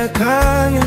ngiyakhanya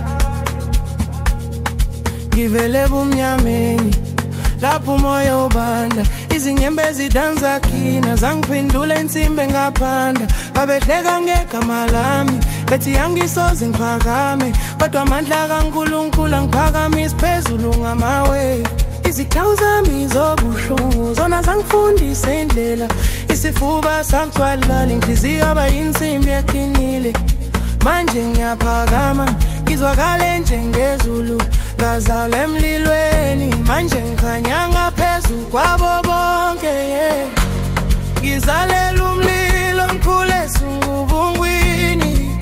ngivele bumnyameni lapho umoya ubanda izinyembe zidanza kina zangiphendula insimbi ngaphanda babehleka ngegama lami bethi angisoze ngiphakame kodwa amandla kaNkulunkulu angiphakamisa phezulu ngamawe izikhawu zami zobuhlungu zona zangifundisa indlela isifuba sangcwala inhliziyo abayinsimbi eqinile manje ngiyaphakama ngizwakale njengezulu ngazala emlilweni manje ngikhanya ngaphezulu kwabo bonke ngizalela umlilo mkhulu esungubungwini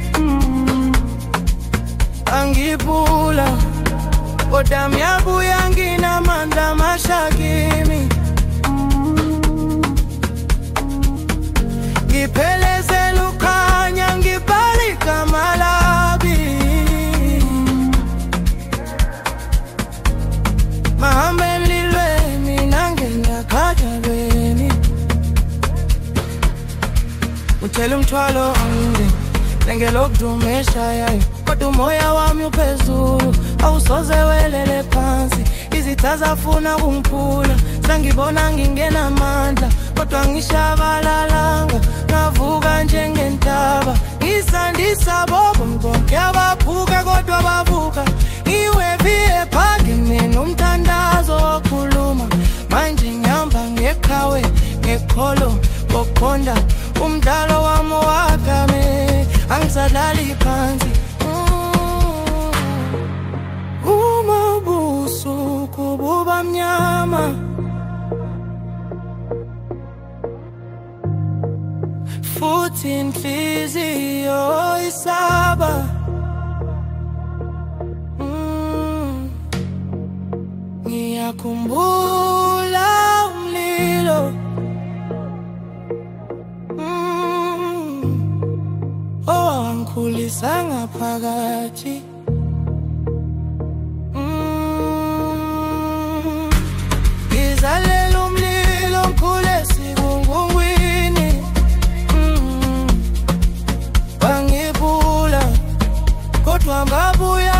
angiphula kodwa miyabuya nginamandla amashakimi ngiphelezela ukhanya ngibhalika malabi mahambe emlilweni nangenakhajalweni uthela umthwalo ongde lengelokudumesha yayo kodwa umoya wami uphezulu awusoze welele phansi izitha zafuna kungiphula sangibona ngingenamandla kodwa ngishabalalanga ngavuka njengentaba ngisandisa bobo bonke abaphuka kodwa bavuka ngiwepi ephakeme nomthandazo wokhuluma manje ngihamba ngeqhawe ngekholo kokhonda umdlalo wami wakame angisalali phansi umabuso kububa mnyama futhi inhliziyo isaba ngiyakhumbula umlilo owangikhulisa ngaphakathi ngizalela umlilo mkhulu esibungwini wangiphula kodwa ngabuya